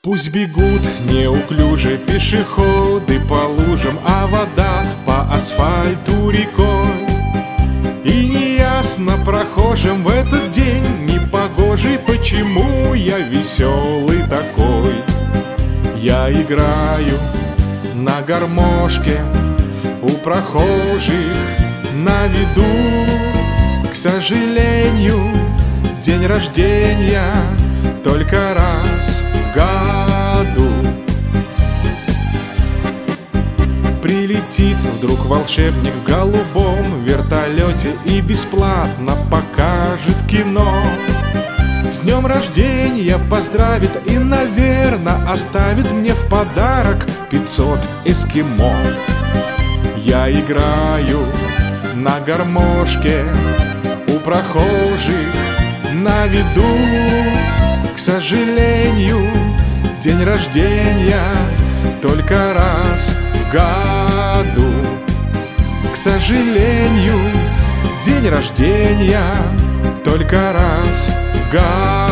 Пусть бегут неуклюже пешеходы по лужам, а вода по асфальту рекой. И неясно прохожим в этот день непогожий, почему я веселый такой. Я играю на гармошке у прохожих на виду. К сожалению, день рождения только раз в году. Прилетит вдруг волшебник в голубом вертолете и бесплатно покажет кино. С днем рождения поздравит и, наверно, оставит мне в подарок 500 эскимо. Я играю на гармошке у прохожих на виду. К сожалению, день рождения только раз в году. К сожалению, день рождения только раз в году.